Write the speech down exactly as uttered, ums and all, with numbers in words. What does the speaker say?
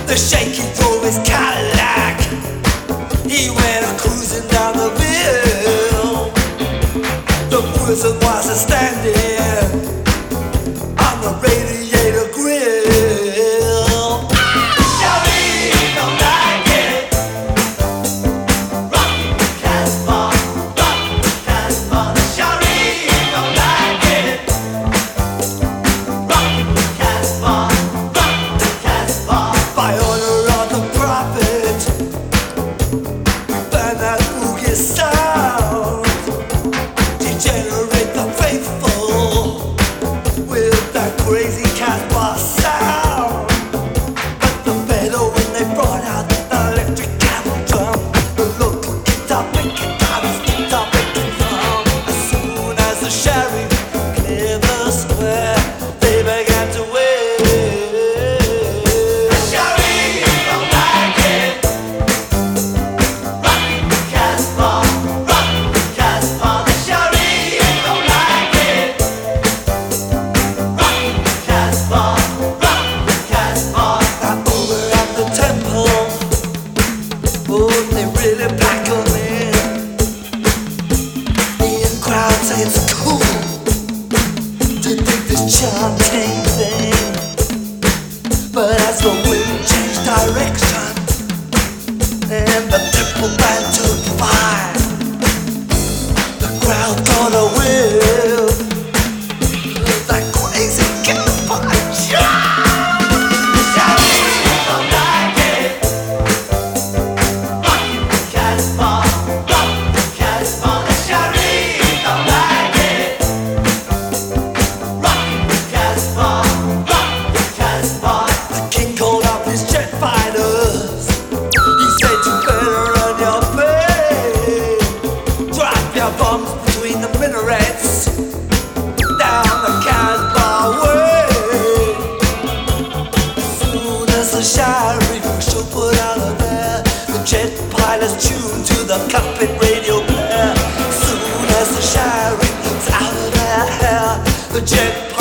The shaky drove his Cadillac. He went a cruising down the bill. The person was a standing on the radiator grill. Shawty don't like it. Rock the Casbah, rock the Casbah. Shawty don't like it. Rock the Casbah, rock the Casbah. By order of the prophet, we find that boogie sound. Degenerate the faithful with that crazy Casbah sound. But the better when they brought out the electric camel drum, the local guitar picking guitars, guitar picking drum. As soon as the sheriff cleared the square, they began to wave. The sheriff don't like it. Rock the Casbah, rock the Casbah. The sheriff don't like it. Rock the Casbah, rock the Casbah. Now over at the temple, oh, they really pack 'em in. The in crowd say it's cool to think this chanting thing, but as the wind changed direction and the temple band took fire, the crowd got a whiff of that crazy Casbah. Shawty don't like it. Rock the Casbah, rock the Casbah. The shawty don't like it. Rock the Casbah, rock the Casbah. The king called up his jet fighters. He said you better run your plane. Drop your bombs between the minarets down the Casbah way. As soon as the sheriff should put out of there, the jet pilots tuned to the cockpit radio player. As soon as the sheriff was out of their hair, the jet